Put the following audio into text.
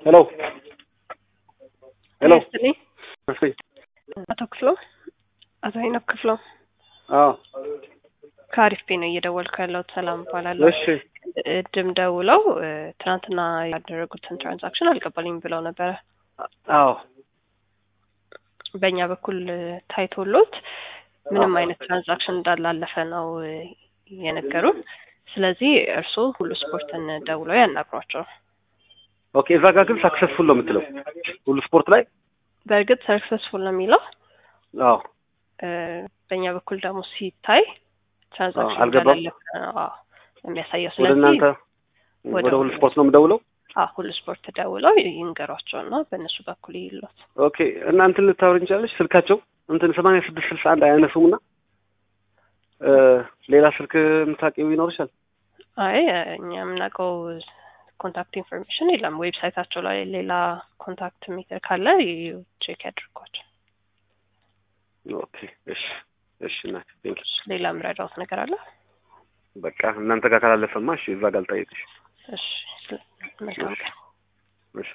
ሄሎ ሄሎ እሺ አቶ ክፍሎ አቶ ሄኖክ ክፍሎ ካሪፍ ነው እየደወልኩ ያለሁት። ሰላም ባላለው እሺ እድም ደውለው ትናንትና ያደረጉትን ትራንዛክሽን አልቀበልኝ ብለው ነበር። አዎ በእኛ በኩል ታይቶሎት ምንም አይነት ትራንዛክሽን እንዳላለፈ ነው የነገሩን። ስለዚህ እርስዎ ሁሉ ስፖርትን ደውለው ያናግሯቸው። ኦኬ እዛ ጋር ግን ሰክሰስፉል ነው የምትለው ሁሉ ስፖርት ላይ በእርግጥ ሰክሰስፉል ነው የሚለው። አዎ በእኛ በኩል ደግሞ ሲታይ ትራንዛክሽን አልገባም የሚያሳየው። ወደ እናንተ ወደ ሁሉ ስፖርት ነው የምደውለው። ሁሉ ስፖርት ደውለው ይንገሯቸውና በእነሱ በኩል ይሉት። ኦኬ እናንተ ልታወሪ እንችላለሽ። ስልካቸው እንትን 8661 አያነሱምና ሌላ ስልክ የምታውቂው ይኖርሻል? አይ እኛ የምናውቀው ኮንታክት ኢንፎርሜሽን የለም። ዌብሳይታቸው ላይ ሌላ ኮንታክት ሜተር ካለ ቼክ ያድርጓቸው። ኦኬ እሺ እሺ እና ሌላ ምረዳውት ነገር አለ? በቃ እናንተ ጋር ካላለፈማ እሺ እዛ ጋር ልጠይቅሽ። እሺ መልካም ቀን።